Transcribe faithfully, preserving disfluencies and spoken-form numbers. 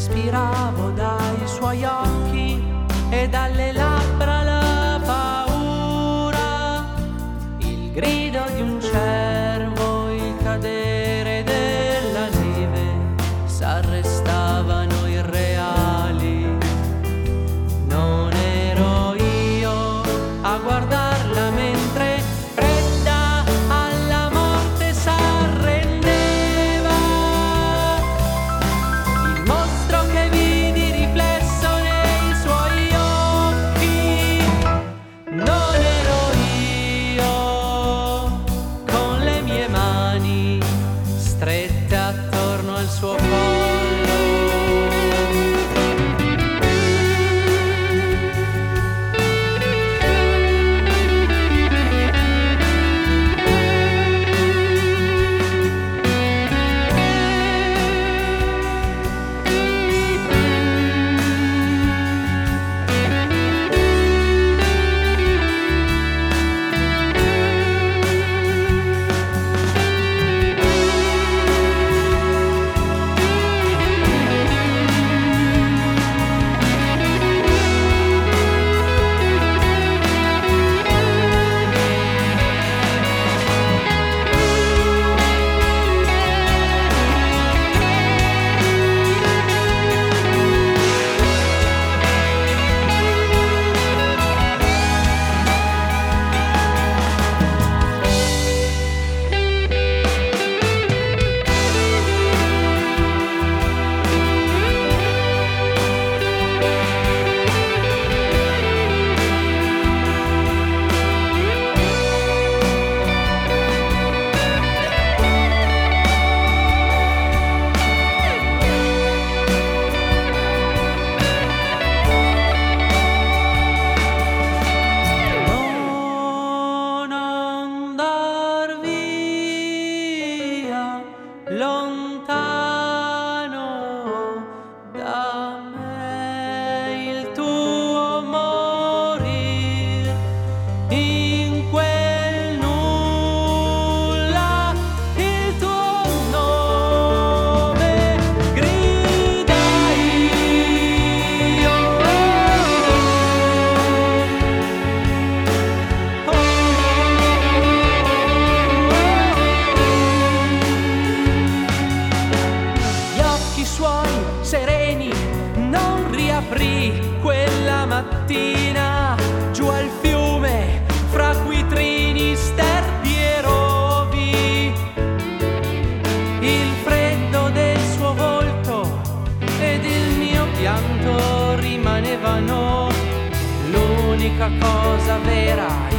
respiravo dai suoi occhi e dalle labbra la paura, il grido di un cervo, il cadere della neve s'arrestavano irreali. Non ero io a guardarla mentre fredda alla morte s'arrendeva. Il mostro che vidi riflesso nei suoi occhi non ero io, con le mie mani strette attorno al suo collo. Lontano da me il tuo morir, in quel nulla il tuo nome gridai io. Oh, oh, oh, suoi sereni non riaprì quella mattina, giù al fiume fra quitrini, sterpi e rovi. Il freddo del suo volto ed il mio pianto rimanevano l'unica cosa vera.